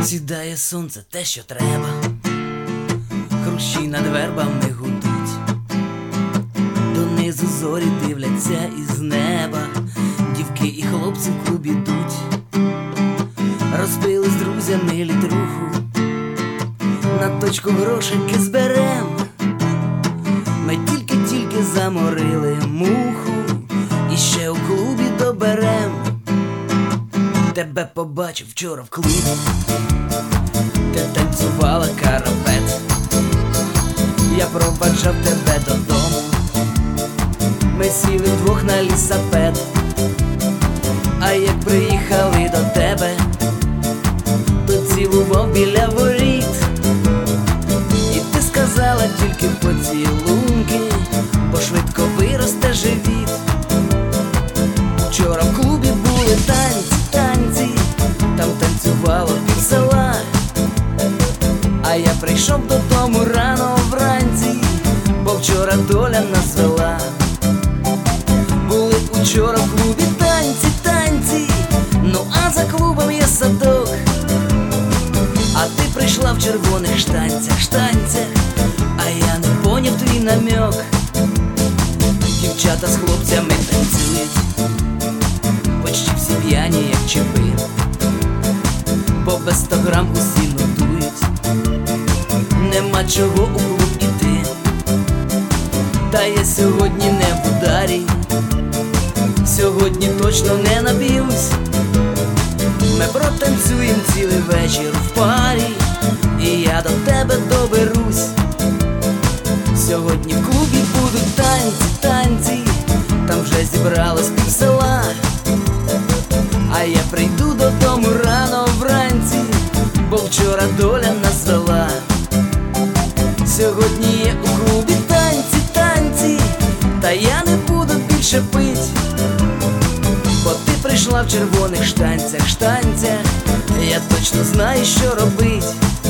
Сідає сонце, те, що треба, хрущі над вербами гудуть, донизу зорі дивляться із неба, дівки і хлопці в клуб ідуть, розпили з друзями літруху, на точку грошики зберем. Ми тільки заморили муху, і ще у клубі доберем. Тебе побачив вчора в клубі, ти танцювала карапет. Я проваджав тебе додому, ми сіли вдвох на лісапед. А як приїхали до тебе, то цілував біля воріт, і ти сказала тільки поцілунки, бо швидко виросте живіт. Вчора в клубі були танці, там танцювало пів села. А я прийшов додому рано вранці, бо вчора доля нас звела. Були учора в клубі танці, ну а за клубом є садок. А ти прийшла в червоних штанцях, а я не поняв твій намек. Дівчата з хлопцями танцюють, почти всі п'яні, як чіпи, по без 100 грам усі нудують, нема чого у клуб іти. Та я сьогодні не в ударі, сьогодні точно не наб'юсь. Ми протанцюєм цілий вечір в парі, і я до тебе доберусь. Сьогодні в клубі будуть танці, там вже зібралось пів села. А я прийду додому рано вранці, бо вчора доля нас звела. Сьогодні є у клубі танці, та я не буду більше пить, бо ти прийшла в червоних штанцях, я точно знаю, що робить.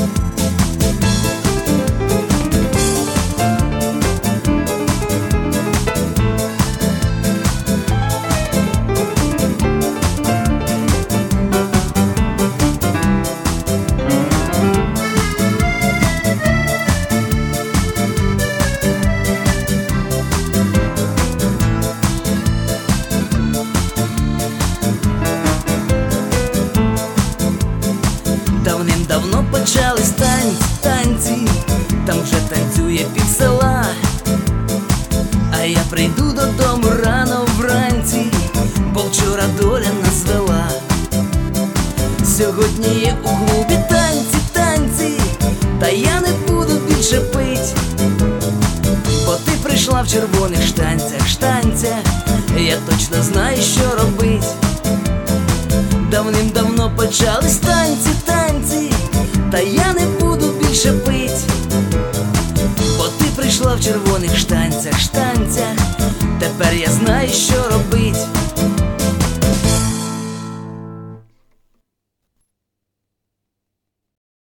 Давним-давно почались танці, там вже танцює пів села. А я прийду додому рано вранці, бо вчора доля нас звела. Сьогодні є у клубі танці, та я не буду більше пить, бо ти прийшла в червоних штанцях, я точно знаю, що робить. Давним-давно почались танці, та я не буду більше пить, бо ти прийшла в червоних штанцях, тепер я знаю, що